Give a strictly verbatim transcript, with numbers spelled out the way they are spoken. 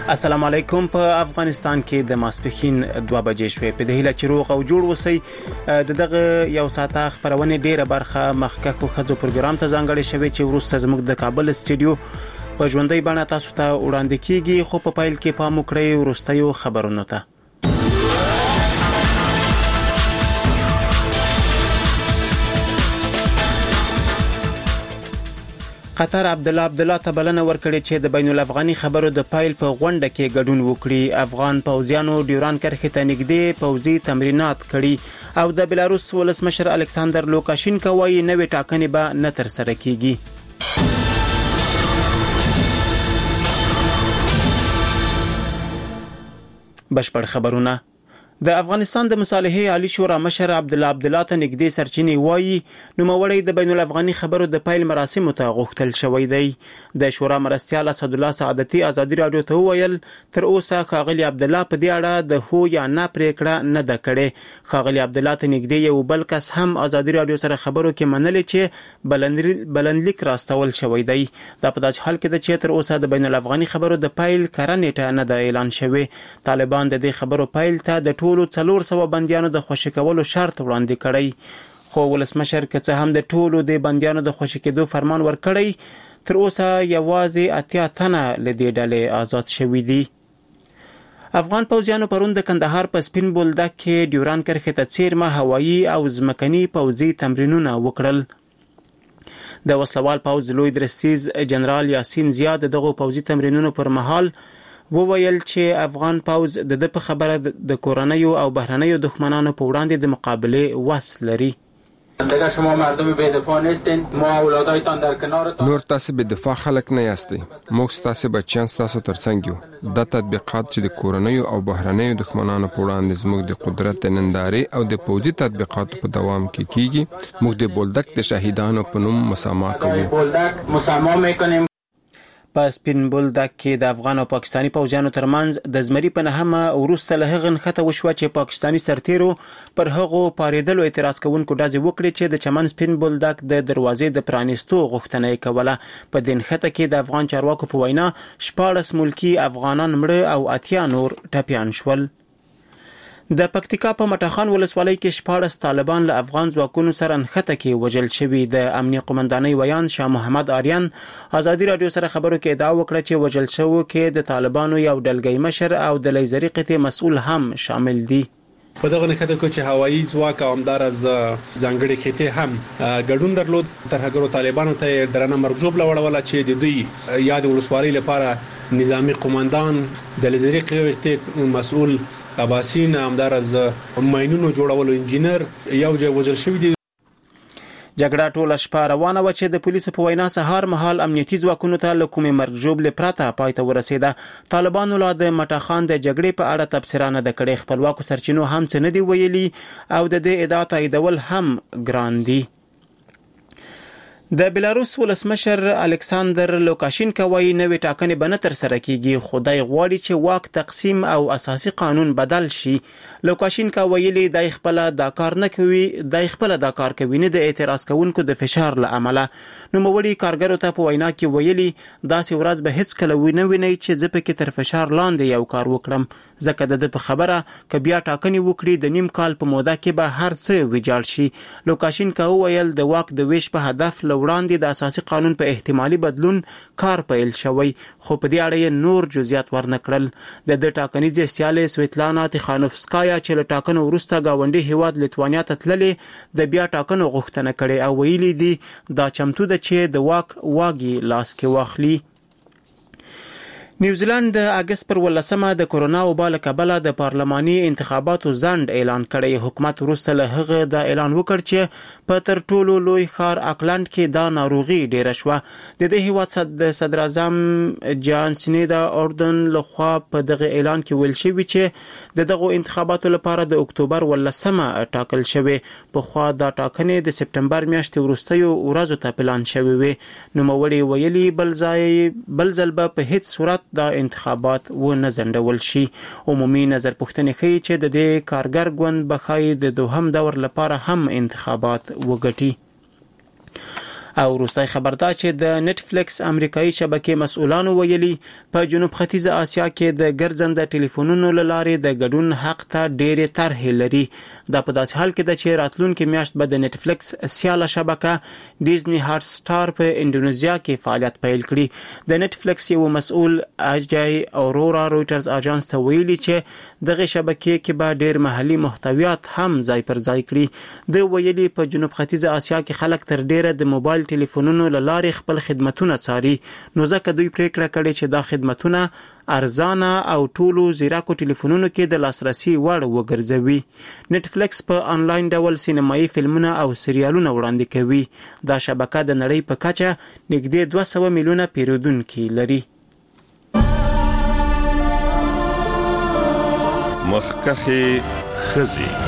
السلام علیکم. په افغانستان کې د ماسپښین دوه بجې شوې. په دې هیله چې روغ او جوړ اوسئ. د دغه یو ساعته خبرونه ډیره برخه مخکښو خزو پروګرام ته ځانګړې شوې چې وروسته زموږ د کابل استودیو په ژوندۍ بڼه تاسو ته وړاندې کیږي، خو په پایل کې پام وکړئ وروستیو خبرونو ته. قطر عبدالله عبدالله ته بلنه ورکړې چې د بین الافغاني خبرو د پایل په غونډه کې ګډون وکړي. افغان پوځیانو ډیوران کرښې ته نږدې پوځي تمرینات کړي او د بلاروس ولسمشر الکساندر لوکاشینکو وايي نوې ټاکنې به نه ترسره کیږي. بشپړ خبرونه. د افغانستان د مصالحې عالی شورا مشر عبدالله عبدالله ته نږدې سرچینې وایي نوموړی د بین الافغاني خبرو د پایل مراسمو ته غوښتل شوی دی. د شورا مرستیال اسد الله سعادتي ازادي رادیو ته وویل تر اوسه ښاغلي عبدالله په دې اړه د هو یا نه پریکړه نه ده کړې. ښاغلي عبدالله ته نږدې یو بل کس هم ازادي رادیو سره خبرو کې منلې چې بلنلیک راستول شوی دی. دا په داسې حال کې ده چې تر اوسه د بین الافغاني خبرو د پایل کره نیټه نه ده اعلان شوی. طالبان د دې خبرو پایل ته د ټولو څلور سوه بندیانو د خوشي کولو شرط وړاندې کړی، خو ولسمشر که څه هم د ټولو د بندیانو د خوشي کېدو فرمان ورکړی، تر اوسه یوازې اتیا تنه له دې ډلې آزاد شوي دي. افغان پوځیانو پرون د کندهار په سپین بولدک کې ډیوران کرښې ته څیرمه هوایي او ځمکني پوځي تمرینونه وکړل. د وسلوال پوځ لوی درستیز جنرال یاسین زیاد دغه پوځي تمرینونو پر مهال وویل چې افغان پوځ د د په خبره د کورنیو او بهرنیو دښمنانو په وړاندې د مقابله وس لري. دیگه شما مردم بی دفاع نیستین، ما اولادایتان در کنارتان. نور تاسو به دفاع خلک نه یاستئ، موږ تاسو بچیان تاسو ترڅنګ یو. د تطبیقات چې د کورنیو او بهرنیو دښمنانو په وړاندې زموږ د قدرت نندارې او د پوځي تطبیقاتو په دوام کې کیږي، موږ د بولدک د شهیدانو په نوم مسامح کوو. بولدک مسامح میکنیم. په سپین بولدک کې د افغان او پاکستاني پوځیانو ترمنځ د زمري په نهمه وروسته له هغه نښته وشوه چې پاکستاني سرتیرو پر هغو پاریدلو اعتراض کوونکو ډزې وکړې چې د چمن سپین بولدک د دروازې د پرانیستو غوښتنه یې کوله. په دې نښته کې د افغان چارواکو په وینا شپاړس ملکي افغانان مړه او اتیا نور ټپیان شول. د پکتیکا په مټاخان ولسوالۍ کې شپاړس طالبان له افغان ځواکونو سره نښته کې وژل شوي. د امنیه قومندانۍ ویان شاه محمد آریان ازادي رادیو سره خبرو کې ادعا وکړه چې وژل شوو کې د طالبانو یو ډلګۍ مشر او د لیزري قطعې مسؤل هم شامل دي. په دغه نښته کې چې هوایي ځواک او همدارز ځانګړي قطعې هم ګډون درلود، ترهګرو طالبانو ته درنه مرجوب لوړوله چې د دوی یا د ولسوالۍ لپاره نظامی قومندان د لیزري قطعې مسؤل اباسین همدارز ماینونو جوړولو انجینر یو ځای وژل شوی دی. جګړه ټوله شپه روانه و چې د پولیسو په وینا سهار مهال امنیتي ځواکونو ته له کومې مرجوب لپاره پای ته ورسېده. طالبانو لا د مټاخان د جګړې په اړه تبصره نه ده کړې. خپلواکو سرچینو هم څه نه دي ویلي او د دې ادعا تاییدول هم ګران دي. د بلاروس ولسمشر الکساندر لوکاشینکو وايي نوې ټاکنې به نه ترسره کیږي، خو دی غواړي چې واک تقسیم او اساسي قانون بدل شي. لوکاشینکو ویلي دی خپل دا کار نه کوي، دی خپل دا کار کوي نه د اعتراض کوونکو د فشار له امله. نوموړي کارګرو ته په وینا کې ویلي داسې ورځ به هیڅ کله ونه ویني چې زه پکې تر فشار لاندې یو کار وکړم، ځکه د په خبره که بیا ټاکنې وکړي د نیم کال په موده کې به هر څه ویجاړ شي. لوکاشینکو ویل د واک د ویش په هدف وړاندې د اساسي قانون په احتمالي بدلون کار پیل شوی، خو په دې اړه یې نور جزئیات ورنه کړل. د د ټاکنیزې سیالې سویتلانا تیخانوفسکایا چې له ټاکنو وروسته ګاونډي هیواد لیتوانیا ته تللې د بیا ټاکنو غوښتنه کړې او ویلي دي دا چمتو ده چې د واک واګي لاس کې واخلي. نیوزیلند د اگست پر ولسمه د کورونا وبا له کبله د پارلماني انتخاباتو ځنډ اعلان کړی. حکومت وروسته له هغه دا اعلان وکړ چې په تر ټولو لوی ښار اکلند کې دا ناروغي ډیره شوه. د دې هیواد د صدر اعظم جان سینیدا اردن لخوا په دغه اعلان کې ویل شوی چې د دغه انتخاباتو لپاره د اکتوبر ولسمه ټاکل شوی. په خوا دا ټاکنې د سپټمبر میاشتې وروستیو ورځو ته پلان شوی وي. نوموړي ویلي بل ځای بل ځل به په هیڅ صورت دا انتخابات و نه ځنډول شي. عمومي نظر پوښتنې ښیي چې د دې کارګر ګوند به ښایي د دوهم دور لپاره هم انتخابات وګټي. او وروستۍ خبر دا چې د نتفلیکس امریکایي شبکې مسؤلانو ویلي په جنوب ختیځه آسیا کې د ګرځنده ټلیفونونو له لارې د ګډون حق ته ډېرې طرحې لري. دا په داسې حال کې ده چې راتلونکي میاشت به د نتفلیکس سیاله شبکه ډیزنی هات سټار په انډونیزیا کې فعالیت پیل کړي. د نتفلیکس یو مسؤل اجای اورورا رويټرز اژانس ته ویلي چې دغه شبکې کې به ډېر محلي محتویات هم ځای پر ځای کړي. د ویلي په جنوب ختیځه آسیا کې خلک تر ډیره د موبایل ټلیفونونو له لارې خپل خدماتونه څاري، نو ځکه دوی پریکړه کړې چې دا خدماتونه ارزانه او ټولو زیراکو ټلیفونونو کې د لاسرسي وړ وګرځوي. نتفلیکس په انلاین ډول سینمایي فلمونه او سریالونه وړاندې کوي. دا شبکه د نړۍ په کچه نږدې دوه سوه میلیونه پیرودونکي لري. مخکخي خزي